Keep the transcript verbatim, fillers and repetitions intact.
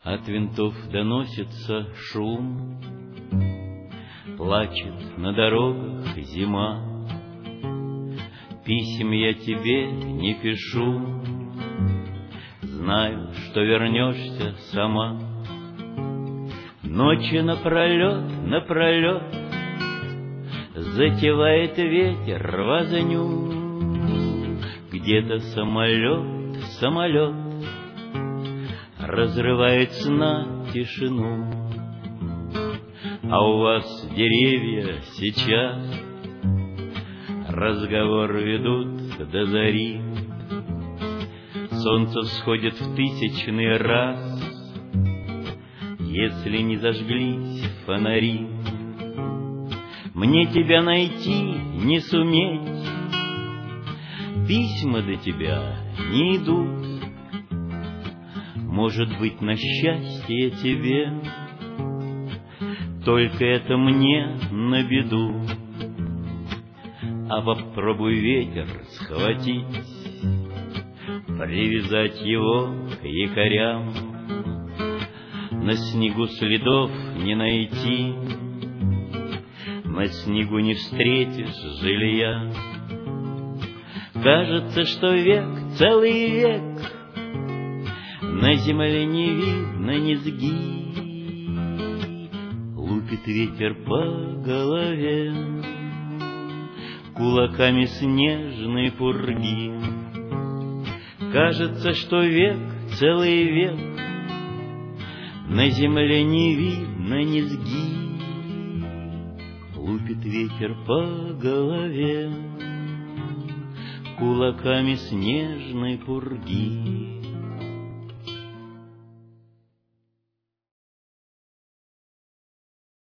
От винтов доносится шум, плачет на дорогах зима. Писем я тебе не пишу, знаю, что вернешься сама. Ночи напролет, напролет затевает ветер возню. Где-то самолет, самолет разрывает сна тишину. А у вас деревья сейчас разговор ведут до зари. Солнце всходит в тысячный раз, если не зажглись фонари. Мне тебя найти не суметь, письма до тебя не идут. Может быть, на счастье тебе, только это мне на беду. А попробуй ветер схватить, привязать его к якорям. На снегу следов не найти, на снегу не встретишь жилья. Кажется, что век, целый век, на земле не видно низги. Лупит ветер по голове кулаками снежной пурги. Кажется, что век, целый век, на земле не видно низги. Лупит ветер по голове кулаками снежной пурги.